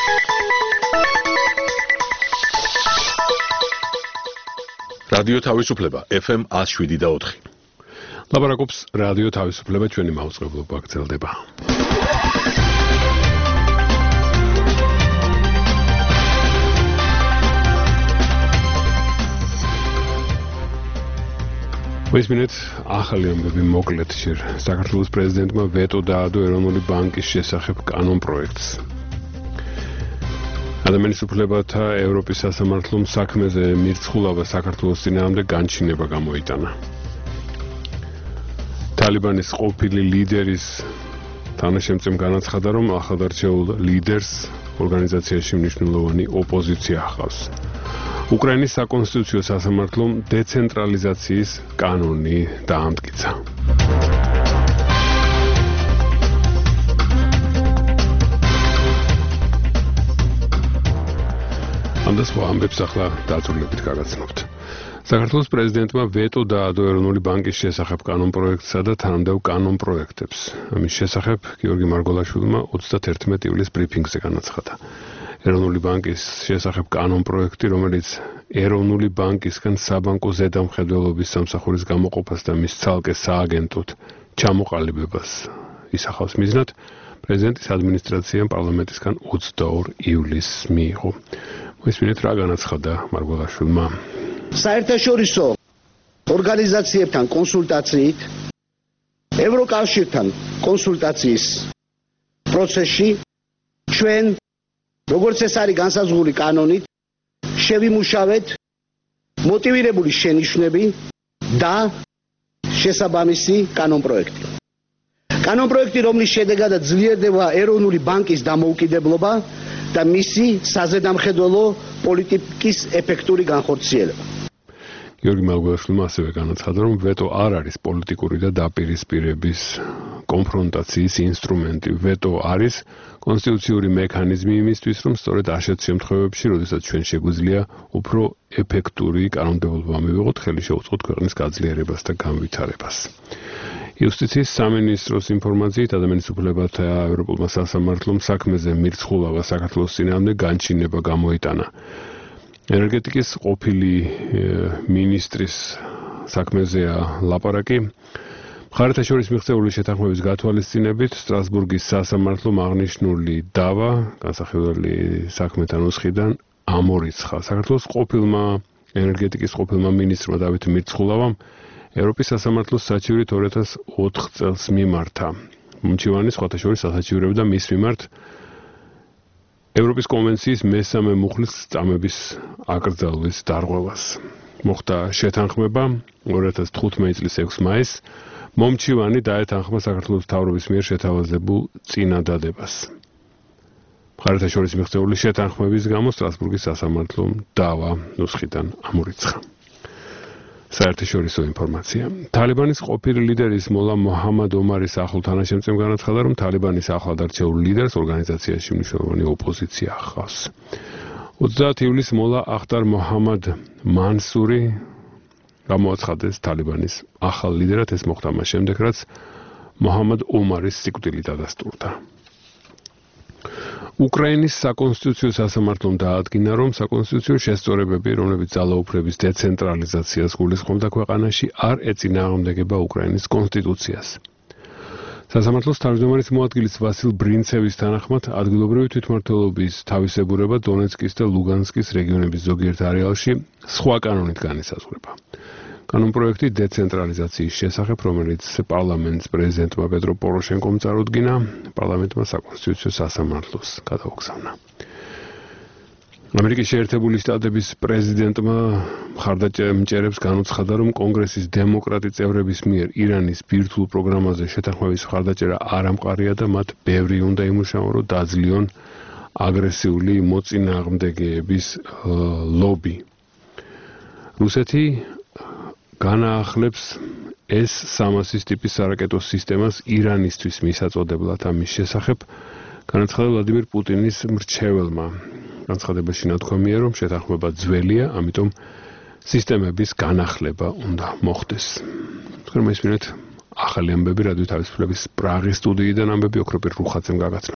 რადიო თავისუფლება FM 107.4. ლაპარაკობს რადიო თავისუფლება, ჩვენი მაუწყებლობა გრძელდება. მისმინეთ ახალი ამბები მოკლედ ჯერ საქართველოს პრეზიდენტმა ვეტო დაადო ეროვნული ბანკის შესახებ კანონპროექტს. ადამიანის უფლებათა ევროპის სასამართლომ საქმეზე მირცხულობა საქართველოს წინააღმდეგ განჩინება გამოიტანა. ტალიბანის ყოფილი ლიდერის თანაშემწემ განაცხადა, რომ ახალგარჩეულ ლიდერს ორგანიზაციაში მნიშვნელოვანი ოპოზიცია ჰყავს. უკრაინის საკონსტიტუციო სასამართლომ დეცენტრალიზაციის კანონი დაამტკიცა. ამ და სხვა ამბებს ახლა დაწვრილებით გაგაცნობთ. საქართველოს პრეზიდენტმა ვეტო დაადო ეროვნული ბანკის შესახებ კანონპროექტსა და თანამდებობ კანონპროექტებს. ამის შესახებ გიორგი მარგოლაშვილმა 31 ივლისს ბრიფინგზე განაცხადა. ეროვნული ბანკის შესახებ კანონპროექტი, რომელიც ეროვნული ბანკისგან საბანკო ზედამხედველობის სამსახურის გამოყოფას და მის ცალკე სააგენტოდ ჩამოყალიბებას ისახავს მიზნად, პრეზიდენტის ადმინისტრაციამ პარლამენტისგან 22 ივლისს მიიღო. მისმინეთ რა განაცხადა მარგოლაშვილმა. საერთაშორისო ორგანიზაციებთან კონსულტაციით, ევროკავშირთან კონსულტაციის პროცესში ჩვენ, როგორც ეს არის განსაზღვრული კანონით, შევიმუშავეთ მოტივირებული შენიშვნები და შესაბამისი კანონპროექტი. კანონპროექტი, რომლის შედეგადაც ძლიერდება ეროვნული ბანკის დამოუკიდებლობა და მისი საზედამხედველო პოლიტიკის ეფექტური განხორციელება. გიორგი მარგოლაშვილმა ასევე განაცხადა, რომ ვეტო არ არის პოლიტიკური და დაპირისპირების კონფრონტაციის ინსტრუმენტი. ვეტო არის კონსტიტუციური მექანიზმი იმისთვის, რომ სწორედ ასეთ შემთხვევებში, როდესაც ჩვენ შეგვიძლია უფრო ეფექტური კანონმდებლობა მივიღოთ, ხელი შეუწყოთ ქვეყნის გაძლიერებას და განვითარებას. იუსტიციის სამინისტროს ინფორმაციით, ადამიანის უფლებათა ევროპულმა სასამართლომ საქმეზე მირცხულობა საქართველოს წინააღმდეგ განჩინება გამოიტანა. ენერგეტიკის ყოფილი მინისტრის საქმეზეა ლაპარაკი. მხარეთა შორის მიღწეული შეთანხმების გათვალისწინებით სტრასბურგის სასამართლომ აღნიშნული დავა განსახილველი საქმეთა ნუსხიდან ამორიცხა. საქართველოს ყოფილმა ენერგეტიკის ყოფილმა მინისტრმა დავით მირცხულავამ ევროპის სასამართლოს საჩივრით 2004 წელს მიმართა. მომჩივანი სხვათა შორის ასაჩივრებდა მის მიმართ ევროპის კონვენციის მესამე მუხლის წამების აკრძალვის დარღვევას. მოხდა შეთანხმება 2015 წლის 6 მაისს. მომჩივანი დაეთანხმა საქართველოს მთავრობის მიერ შეთავაზებულ წინადადებას. მხარეთა შორის მიღწეული შეთანხმების გამო სტრასბურგის სასამართლომ დავა ნუსხიდან ამორიცხა. საერთაშორისო ინფორმაცია. ტალიბანის ყოფილი ლიდერის მოლა მოჰამად ომარის ახლო თანაშემწემ განაცხადა, რომ ტალიბანის ახლად არჩეულ ლიდერს ორგანიზაციაში მნიშვნელოვანი ოპოზიცია ჰყავს. 30 ივლისს მოლა ახტარ მოჰამად მანსური გამოაცხადეს ტალიბანის ახალ ლიდერად. ეს მოხდა მას შემდეგ, რაც მოჰამად ომარის სიკვდილი დადასტურდა. უკრაინის საკონსტიტუციო სასამართლომ დაადგინა, რომ საკონსტიტუციო შესწორებები, რომლებიც ძალაუფლების დეცენტრალიზაციას გულისხმობდა ქვეყანაში, არ ეწინააღმდეგება უკრაინის კონსტიტუციას. სასამართლოს თავმჯდომარის მოადგილის ვასილ ბრინცევის თანახმად, ადგილობრივი თვითმმართველობის თავისებურება დონეცკის და ლუგანსკის რეგიონების ზოგიერთ არეალში სხვა კანონით განისაზღვრება. კანონპროექტი დეცენტრალიზაციის შესახებ, რომელიც პარლამენტს პრეზიდენტმა პეტრო პოროშენკომ წარუდგინა, პარლამენტმა საკონსტიტუციო სასამართლოს გადაუგზავნა. ამერიკის შეერთებული შტატების პრეზიდენტმა მხარდამჭერებს განუცხადა, რომ კონგრესის დემოკრატი წევრების მიერ ირანის ბირთვულ პროგრამაზე შეთანხმების მხარდაჭერა არ ამყარია და მათ ბევრი უნდა იმუშაონ, რომ დაძლიონ აგრესიული მოწინააღმდეგეების ლობი. რუსეთი განაახლებს S-300 ტიპის სარაკეტო სისტემას ირანისთვის მისაწოდებლად. ამის შესახებ განაცხადა ვლადიმირ პუტინის მრჩეველმა. განცხადებაში ნათქვამია, რომ შეთანხმება ძველია, ამიტომ სისტემების განახლება უნდა მოხდეს. თქვენ მისმინეთ ახალი ამბები რადიო თავისუფლების პრაღის სტუდიიდან ამბები ოქროპირ რუხაძემ გაგაცნო.